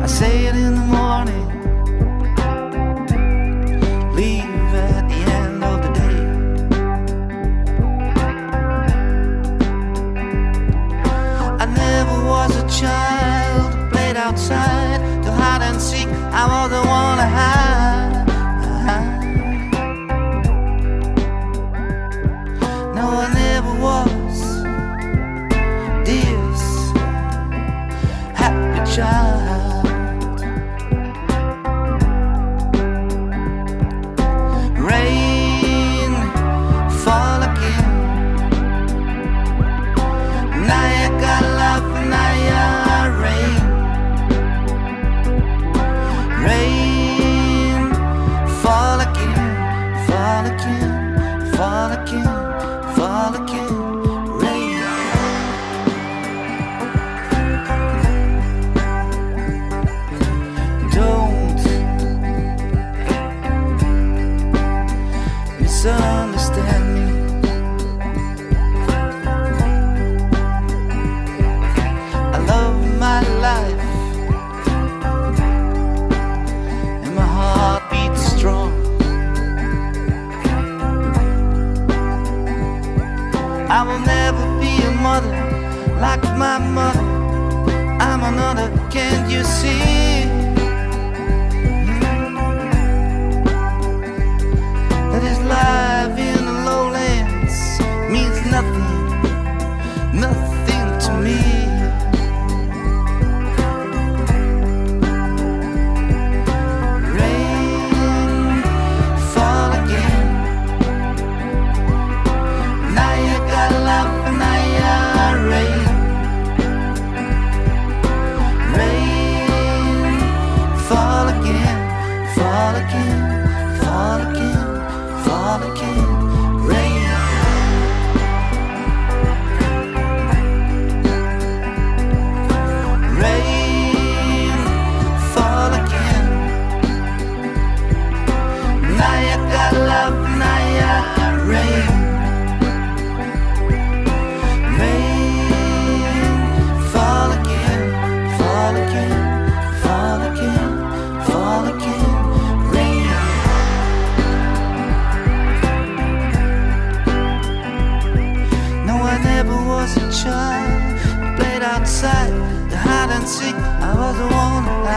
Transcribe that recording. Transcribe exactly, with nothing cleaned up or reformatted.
say it in the morning, leave at the end of the day. I never was a child who played outside to hide and seek. I was the one to hide. No, I never was this happy child. Rain fall again. Now you got love, now you rain. Rain fall again, fall again, fall again, fall again. Rain. Don't misunderstand me. I love my life and my heart beats strong. I will never be a mother like my mother. I'm another, can't you see? That is life in the lowlands means nothing, nothing to me. Rain fall again. Now you got love and now you rain. Rain fall again, fall again, fall again, fall again. Rain. Rain fall again. Now you got love, now you rain. Rain fall again, fall again, fall again, fall again. Rain. No, I never was a child who played outside to hide and seek. I was the one